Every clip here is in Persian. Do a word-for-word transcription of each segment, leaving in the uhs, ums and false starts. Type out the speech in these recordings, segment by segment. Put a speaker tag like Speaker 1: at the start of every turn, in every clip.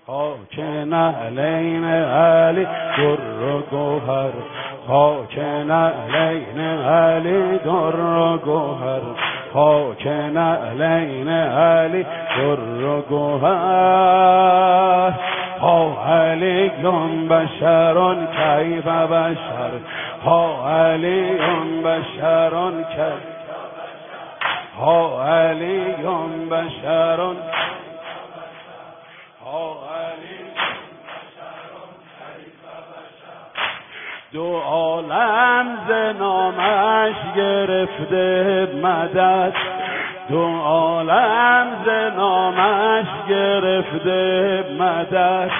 Speaker 1: خاک نعلین علی در و گوهر، خاک نعلین علی در و گوهر، خاک نعلین علی در و گوهر. ها علی بشر کیف بشر، ها علی بشر کیف، ها علی بشر، دو عالم ز نامش گرفته مدد، دو عالم ز نامش گرفته مدد،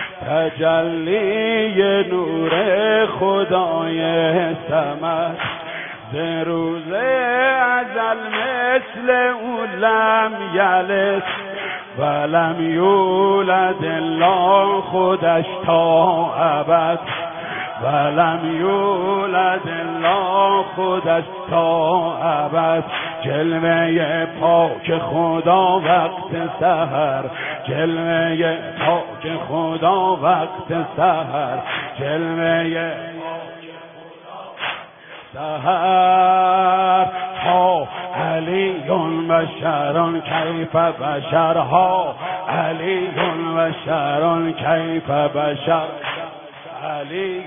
Speaker 1: تجلی نور خدای صمد. ز روز ازل مثل او لم یلد ولم یولد الا خودش تا ابد، ولم یولد الا خودش تا ابد. جلوه پاک خدا وقت سحر، جلوه پاک خدا وقت سحر، جلوه سحر. ها علی بشر کیف بشر، ها علی بشر کیف بشر، علی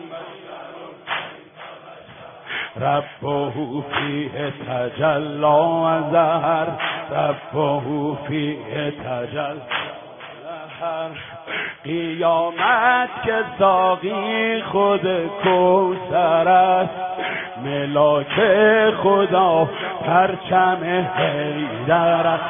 Speaker 1: ربه فیه تجلی و ظهر، ربه فیه تجلی ظهر. قیامت که ساقی خود کوثر است، ملاک خدا پرچم حیدر است.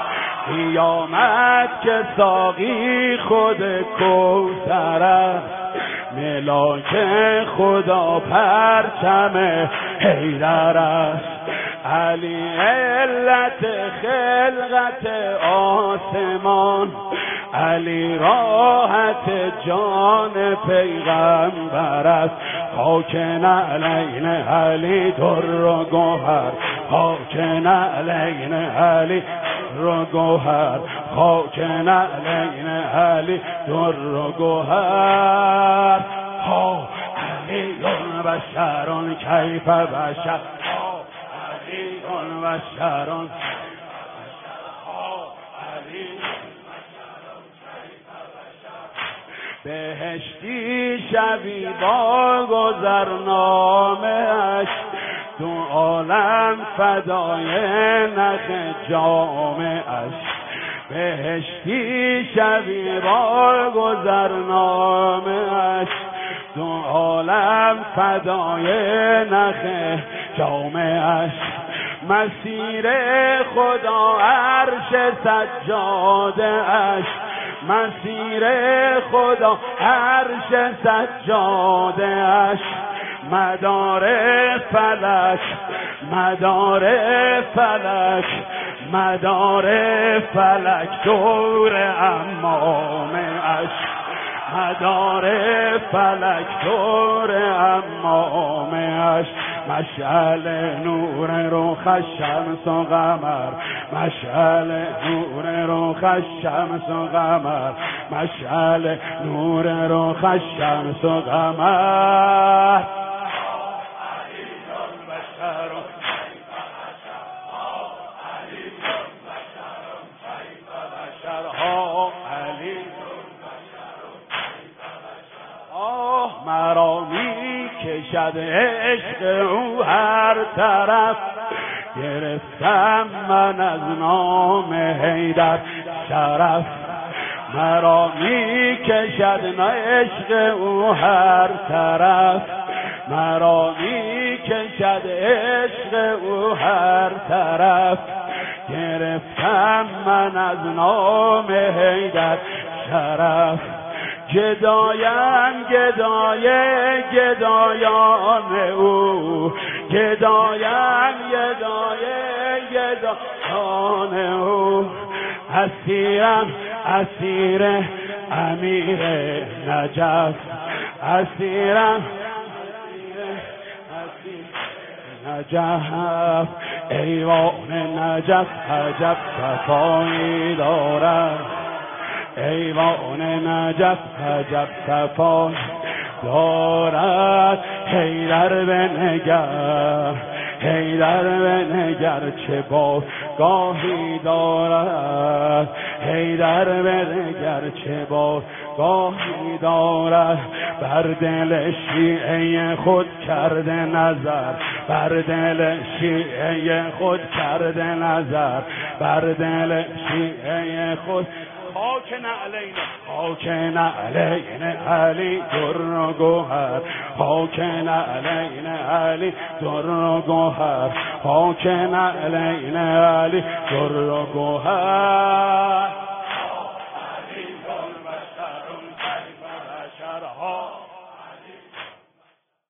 Speaker 1: قیامت که ساقی خود کوثر است، ملاک خدا پرچم حیدر است. علی علت خلقت آسمان، علی راحت جان پیغمبر است. خاک نعلین علی در و گوهر، خاک نعلین علی در و گوهر، خاک نعلین علی در و گوهر. ها علی بشر کیف بشر، ها علی بشر، بهشتی شوی با گذرنامه اش، دو عالم فدای نخ جامه اش. بهشتی شوی با گذرنامه اش، دو عالم فدای نخ جامه اش. مسیر خدا عرش سجاده اش، مسیر خدا عرش سجاده اش. مدار فلک، مدار فلک، مدار فلک دور امامه اش، مدار فلک دور امامه اش. مشعل نور رخ شمس و قمر، مشعل نور رخ شمس و قمر، مشعل نور رخ شمس و قمر. مرا می کشد عشق او هر طرف، گرفتم من از نام حیدر شرف. مرا می کشد عشق او هر طرف، مرا می کشد عشق او هر طرف. گرفتم من از نام حیدر شرف. گدایم گدای گدایان او، گدایم گدای گدایان او. اسیرم اسیر امیر نجف، اسیرم اسیر نجف. ایوان نجف عجب صفایی دارد، ایوان نجف عجب صفا دارد، حیدر بنگر حیدر بنگر چه با گاهی دارد، حیدر بنگر چه با گاهی دارد. بر دل شیعه خود کرده نظر، بر دل شیعه خود کرده نظر، بر دل شیعه خود. خاک نعلین خاک نعلین علی در و گوهر، خاک نعلین علی در و گوهر، خاک نعلین علی در و گوهر.